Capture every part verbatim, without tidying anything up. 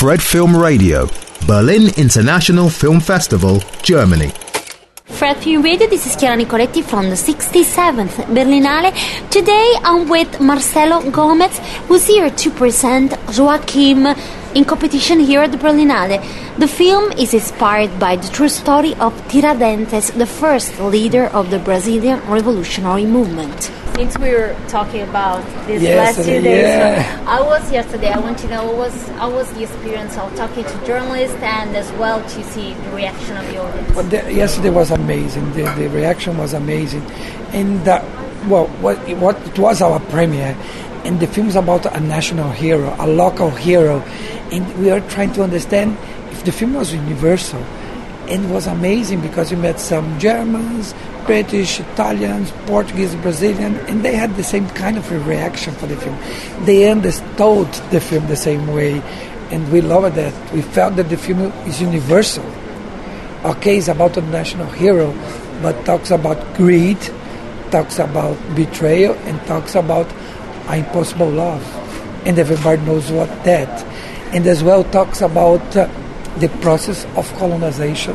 Fred Film Radio, Berlin International Film Festival, Germany. Fred Film Radio, this is Chiara Nicoletti from the sixty-seventh Berlinale. Today I'm with Marcelo Gomez, who's here to present Joachim in competition here at the Berlinale. The film is inspired by the true story of Tiradentes, the first leader of the Brazilian revolutionary movement. Since we were talking about this yes, last few days, yeah. I was yesterday. I want to know what was how was the experience of talking to journalists and as well to see the reaction of the audience. Well, the, yesterday was amazing. The, the reaction was amazing, and uh, well, what what it was our premiere, and the film is about a national hero, a local hero, and we are trying to understand if the film was universal. And it was amazing because we met some Germans, British, Italians, Portuguese, Brazilian, and they had the same kind of a reaction for the film. They understood the film the same way, and we loved that. We felt that the film is universal. Okay, it's about a national hero, but talks about greed, talks about betrayal, and talks about impossible love. And everybody knows what that. And as well talks about uh, the process of colonization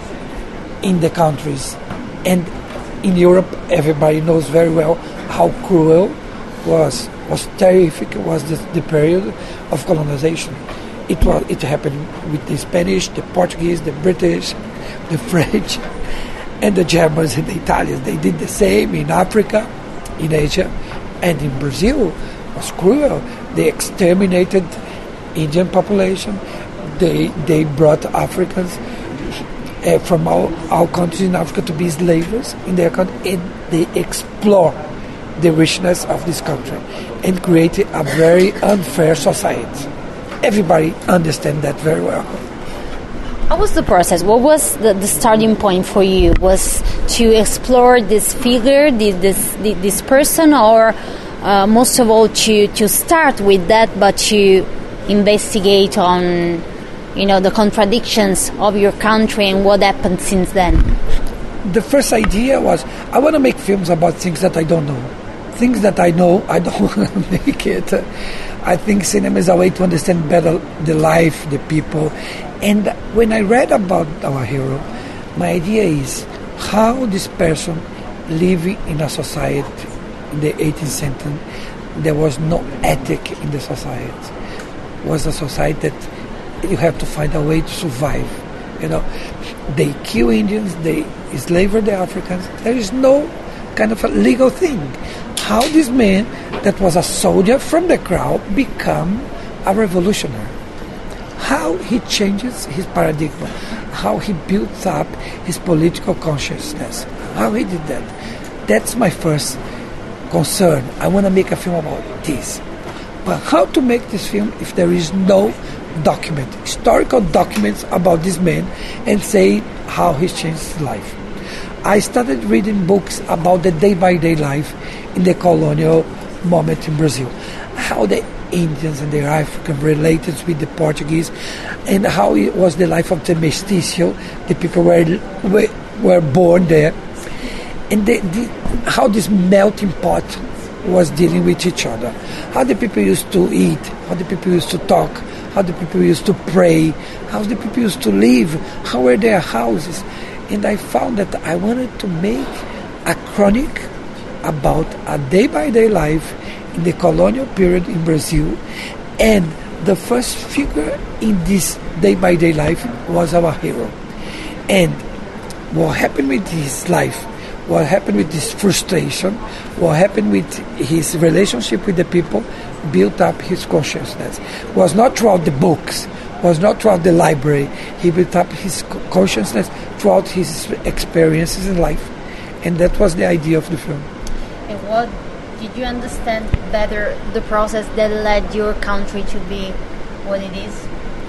in the countries. And in Europe, everybody knows very well how cruel was, was terrific was the, the period of colonization. It was it happened with the Spanish, the Portuguese, the British, the French, and the Germans and the Italians. They did the same in Africa, in Asia, and in Brazil. It was cruel. They exterminated Indian population. They they brought Africans uh, from all, all countries in Africa to be slaves in their country, and they explore the richness of this country and created a very unfair society. Everybody understands that very well. How was the process? What was the, the starting point for you? Was to explore this figure, this this, this person, or uh, most of all to, to start with that, but to investigate on, you know, the contradictions of your country and what happened since then? The first idea was, I want to make films about things that I don't know. Things that I know, I don't want to make it. I think cinema is a way to understand better the life, the people. And when I read about our hero, my idea is how this person lived in a society in the eighteenth century. There was no ethic in the society. It was a society that you have to find a way to survive. You know, they kill Indians, they enslave the Africans. There is no kind of a legal thing. How this man that was a soldier from the crowd become a revolutionary? How he changes his paradigm? How he builds up his political consciousness? How he did that? That's my first concern. I want to make a film about this. But how to make this film if there is no document, historical documents about this man and say how he changed his life? I started reading books about the day-by-day life in the colonial moment in Brazil, how the Indians and the Africans related with the Portuguese, and how it was the life of the mestizo, the people were were, were born there, and the, the, how this melting pot was dealing with each other, how the people used to eat, how the people used to talk, how the people used to pray, how the people used to live, how were their houses. And I found that I wanted to make a chronic about a day-by-day life in the colonial period in Brazil, and the first figure in this day-by-day life was our hero. And what happened with his life, what happened with his frustration, what happened with his relationship with the people, built up his consciousness. Was not throughout the books, was not throughout the library. He built up his consciousness throughout his experiences in life. And that was the idea of the film. And what did you understand better the process that led your country to be what it is?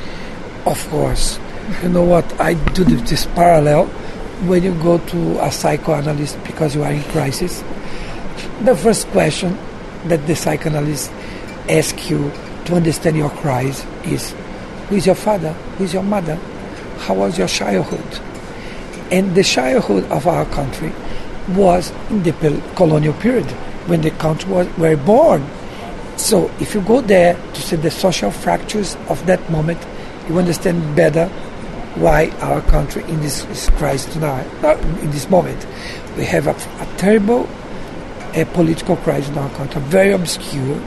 Of course. You know what? I do this parallel. When you go to a psychoanalyst because you are in crisis, the first question that the psychoanalyst asks you to understand your crisis is, who is your father? Who is your mother? How was your childhood? And the childhood of our country was in the colonial period, when the country was were born. So if you go there to see the social fractures of that moment, you understand better why our country in this crisis now, not in this moment, we have a, a terrible uh, political crisis in our country, very obscure,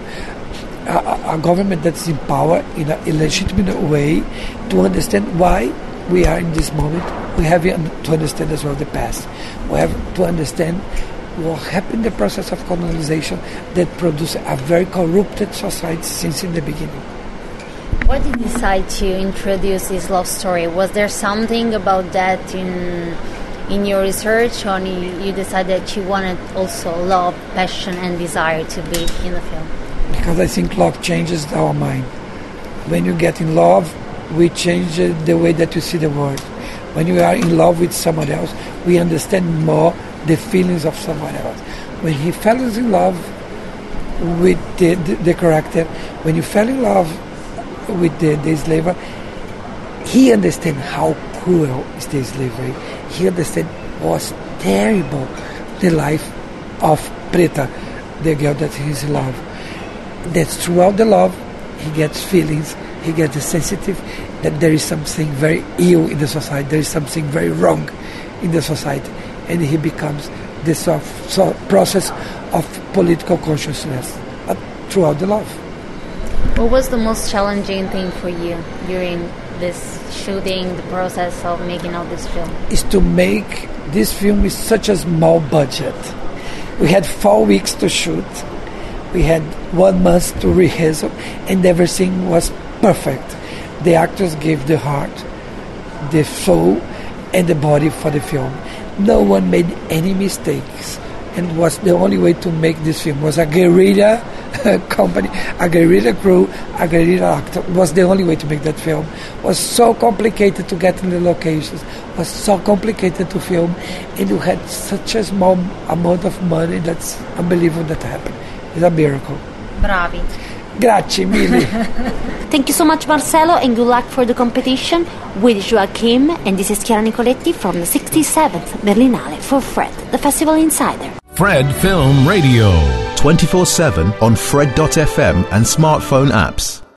a, a government that's in power in a illegitimate way. To understand why we are in this moment, we have to understand as well the past. We have to understand what happened in the process of colonization that produced a very corrupted society since in the beginning. Why did you decide to introduce this love story? Was there something about that in in your research, or you decided that you wanted also love, passion, and desire to be in the film? Because I think love changes our mind. When you get in love, we change the way that you see the world. When you are in love with someone else, we understand more the feelings of someone else. When he fell in love with the, the, the character, when you fell in love with the, the slaver, he understands how cruel is the slavery. He understands was terrible the life of Preta, the girl that he's in love. That's throughout the love, he gets feelings, he gets sensitive, that there is something very ill in the society, there is something very wrong in the society, and he becomes this sort of, sort of process of political consciousness, but throughout the love. What was the most challenging thing for you during this shooting, the process of making out this film? Is to make this film with such a small budget. We had four weeks to shoot. We had one month to rehearse, and everything was perfect. The actors gave the heart, the soul, and the body for the film. No one made any mistakes, and was the only way to make this film. It was a guerrilla company, a guerrilla crew, a guerrilla actor. It was the only way to make that film. It was so complicated to get in the locations. It was so complicated to film, and you had such a small amount of money. That's unbelievable that happened. It's a miracle. Bravi. Grazie mille. Thank you so much, Marcelo, and good luck for the competition with Joachim. And this is Chiara Nicoletti from the sixty-seventh Berlinale for Fred, the Festival Insider. Fred Film Radio. twenty-four seven on Fred dot f m and smartphone apps.